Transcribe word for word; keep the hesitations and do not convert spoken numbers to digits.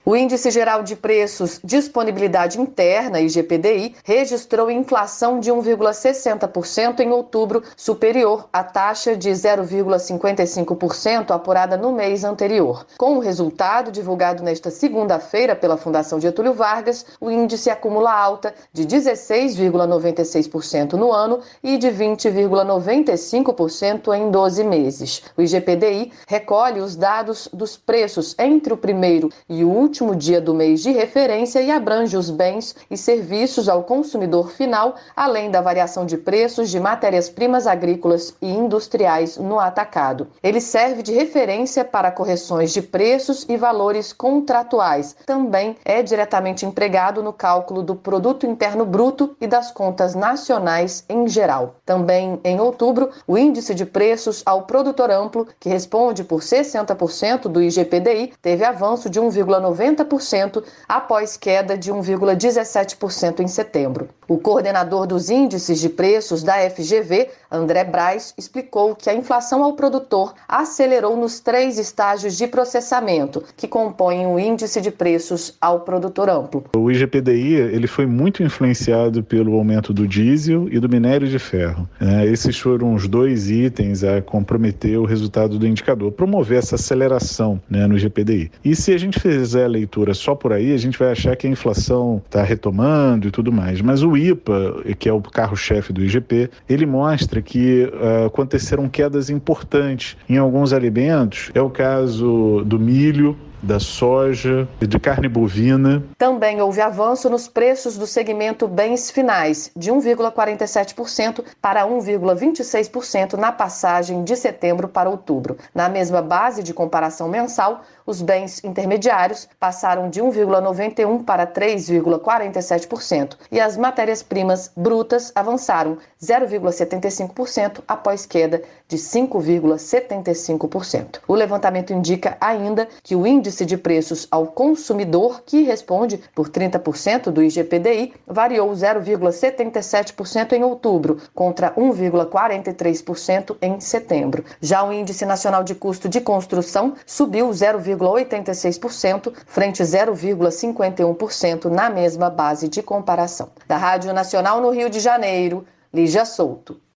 O Índice Geral de Preços, Disponibilidade Interna, I G P D I, registrou inflação de um vírgula sessenta por cento em outubro, superior à taxa de zero vírgula cinquenta e cinco por cento apurada no mês anterior. Com o resultado divulgado nesta segunda-feira pela Fundação Getúlio Vargas, o índice acumula alta de dezesseis vírgula noventa e seis por cento no ano e de vinte vírgula noventa e cinco por cento em doze meses. O I G P D I recolhe os dados dos preços entre o primeiro e o último último dia do mês de referência e abrange os bens e serviços ao consumidor final, além da variação de preços de matérias-primas agrícolas e industriais no atacado. Ele serve de referência para correções de preços e valores contratuais. Também é diretamente empregado no cálculo do Produto Interno Bruto e das contas nacionais em geral. Também em outubro, o índice de preços ao produtor amplo, que responde por sessenta por cento do I G P D I, teve avanço de um vírgula noventa por cento após queda de um vírgula dezessete por cento em setembro. O coordenador dos índices de preços da F G V, André Braz, explicou que a inflação ao produtor acelerou nos três estágios de processamento que compõem o índice de preços ao produtor amplo. O I G P D I ele foi muito influenciado pelo aumento do diesel e do minério de ferro. É, esses foram os dois itens a comprometer o resultado do indicador, promover essa aceleração, né, no I G P D I. E se a gente fizer a leitura só por aí, a gente vai achar que a inflação está retomando e tudo mais. Mas o I P A, que é o carro-chefe do I G P, ele mostra que uh, aconteceram quedas importantes em alguns alimentos. É o caso do milho, da soja, de carne bovina. Também houve avanço nos preços do segmento bens finais, de um vírgula quarenta e sete por cento para um vírgula vinte e seis por cento na passagem de setembro para outubro. Na mesma base de comparação mensal, os bens intermediários passaram de um vírgula noventa e um por cento para três vírgula quarenta e sete por cento e as matérias-primas brutas avançaram zero vírgula setenta e cinco por cento após queda de cinco vírgula setenta e cinco por cento. O levantamento indica ainda que o índice de preços ao consumidor, que responde por trinta por cento do I G P D I, variou zero vírgula setenta e sete por cento em outubro, contra um vírgula quarenta e três por cento em setembro. Já o Índice Nacional de Custo de Construção subiu zero vírgula oitenta e seis por cento, frente a zero vírgula cinquenta e um por cento na mesma base de comparação. Da Rádio Nacional no Rio de Janeiro, Lígia Souto.